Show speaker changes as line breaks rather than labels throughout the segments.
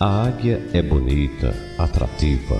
A águia é bonita, atrativa,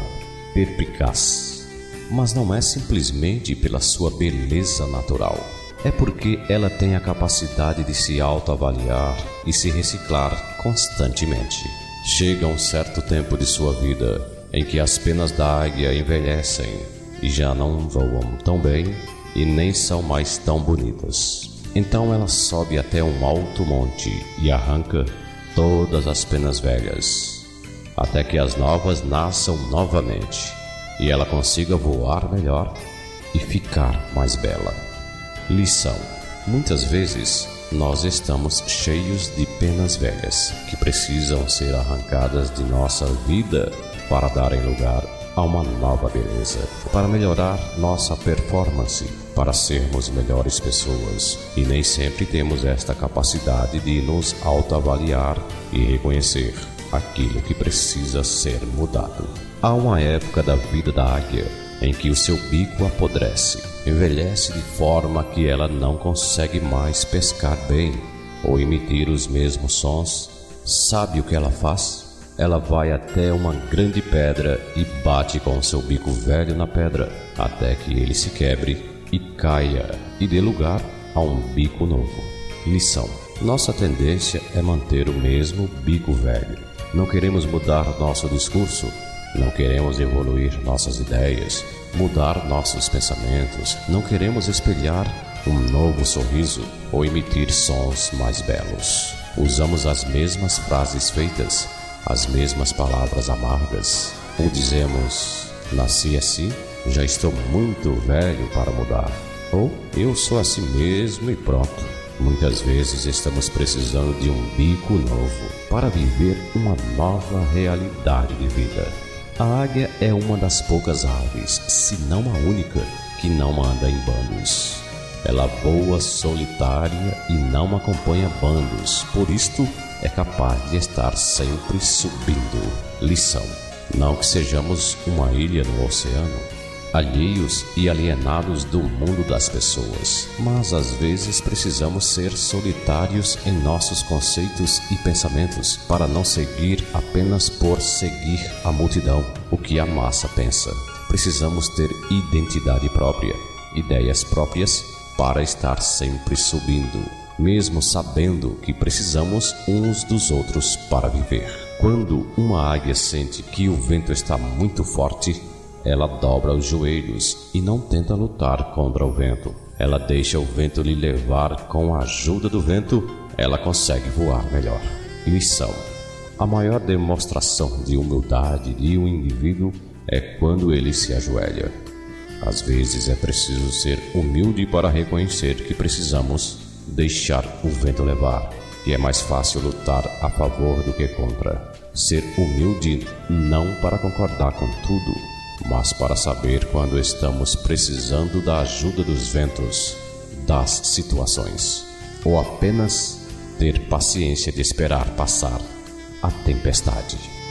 perspicaz, mas não é simplesmente pela sua beleza natural. É porque ela tem a capacidade de se autoavaliar e se reciclar constantemente. Chega um certo tempo de sua vida em que as penas da águia envelhecem e já não voam tão bem e nem são mais tão bonitas. Então ela sobe até um alto monte e arranca todas as penas velhas, até que as novas nasçam novamente e ela consiga voar melhor e ficar mais bela. Lição: muitas vezes nós estamos cheios de penas velhas que precisam ser arrancadas de nossa vida para darem lugar a uma nova beleza, para melhorar nossa performance, para sermos melhores pessoas. E nem sempre temos esta capacidade de nos autoavaliar e reconhecer aquilo que precisa ser mudado. Há uma época da vida da águia em que o seu bico apodrece, envelhece de forma que ela não consegue mais pescar bem ou emitir os mesmos sons. Sabe o que ela faz? Ela vai até uma grande pedra e bate com seu bico velho na pedra, até que ele se quebre e caia e dê lugar a um bico novo. Lição: nossa tendência é manter o mesmo bico velho. Não queremos mudar nosso discurso, não queremos evoluir nossas ideias, mudar nossos pensamentos, não queremos espelhar um novo sorriso ou emitir sons mais belos. Usamos as mesmas frases feitas, as mesmas palavras amargas, ou dizemos: nasci assim, já estou muito velho para mudar, ou eu sou assim mesmo e pronto. Muitas vezes estamos precisando de um bico novo para viver uma nova realidade de vida. A águia é uma das poucas aves, se não a única, que não anda em bandos. Ela voa solitária e não acompanha bandos, por isto é capaz de estar sempre subindo. Lição: não que sejamos uma ilha no oceano, alheios e alienados do mundo das pessoas, mas às vezes precisamos ser solitários em nossos conceitos e pensamentos para não seguir apenas por seguir a multidão, o que a massa pensa. Precisamos ter identidade própria, ideias próprias para estar sempre subindo, mesmo sabendo que precisamos uns dos outros para viver. Quando uma águia sente que o vento está muito forte, ela dobra os joelhos e não tenta lutar contra o vento. Ela deixa o vento lhe levar. Com a ajuda do vento, ela consegue voar melhor. Lição: a maior demonstração de humildade de um indivíduo é quando ele se ajoelha. Às vezes é preciso ser humilde para reconhecer que precisamos deixar o vento levar, e é mais fácil lutar a favor do que contra. Ser humilde não para concordar com tudo, mas para saber quando estamos precisando da ajuda dos ventos, das situações, ou apenas ter paciência de esperar passar a tempestade.